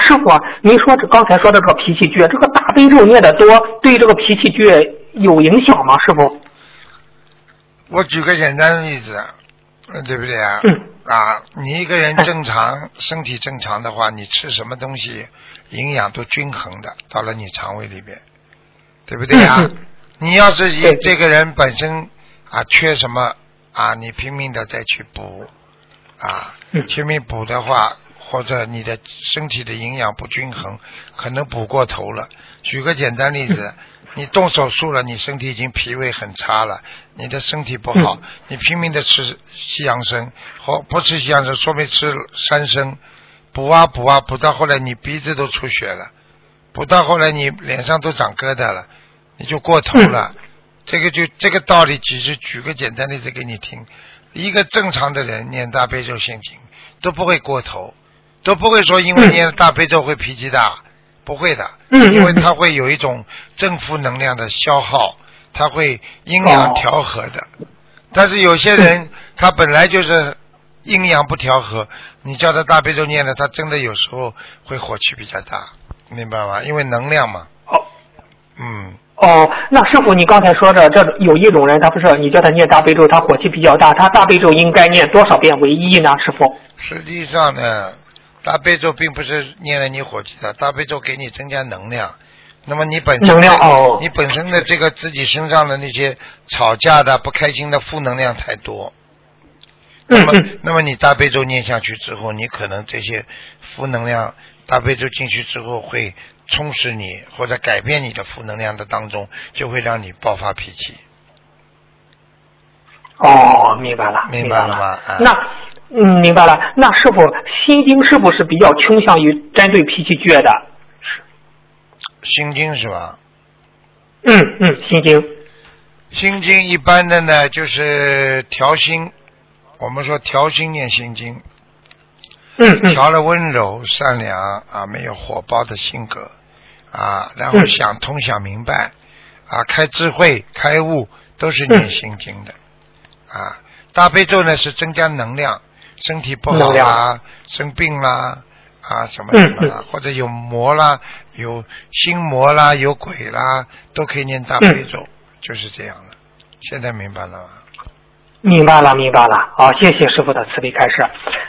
师傅，您说刚才说的这个脾气倔，这个大悲咒念的多，对这个脾气倔有影响吗？师傅？ 我举个简单的例子，对不对啊？你一个人正常，身体正常的话，你吃什么东西营养都均衡的，到了你肠胃里边，对不对啊？你要是这个人本身缺什么你拼命的再去补拼命补的话，或者你的身体的营养不均衡，可能补过头了。举个简单例子，你动手术了，你身体已经脾胃很差了，你的身体不好，你拼命的吃西洋参，或不吃西洋参，说明吃山参，补到后来你鼻子都出血了，补到后来你脸上都长疙瘩了，你就过头了。这个道理，只是举个简单例子给你听。一个正常的人念大悲咒心经都不会过头，都不会说因为念大悲咒会脾气大，不会的，因为它会有一种正负能量的消耗，它会阴阳调和的。但是有些人他本来就是阴阳不调和，你叫他大悲咒念了，他真的有时候会火气比较大，明白吗？因为能量嘛。 那师傅，你刚才说的这有一种人，他不是你叫他念大悲咒，他火气比较大，他大悲咒应该念多少遍为宜呢？师傅？ 实际上呢，大悲咒并不是念了你火气大，大悲咒给你增加能量。那么你本身的这个自己身上的那些吵架的、不开心的负能量太多。那么你大悲咒念下去之后，你可能这些负能量，大悲咒进去之后会充实你或者改变你的负能量的当中，就会让你爆发脾气。 明白了， 明白了吗？ 明白了。那师傅，心经是不是比较倾向于针对脾气倔的？ 心经是吧？ 心经。 心经一般的呢，就是调心。我们说调心念心经，调了温柔善良没有火爆的性格然后想通想明白开智慧开悟，都是念心经的大悲咒呢是增加能量，身体不好生病啦什么啦或者有魔啦，有心魔啦，有鬼啦，都可以念大悲咒，就是这样的。现在明白了吗？ 明白了。好，谢谢师傅的慈悲开示。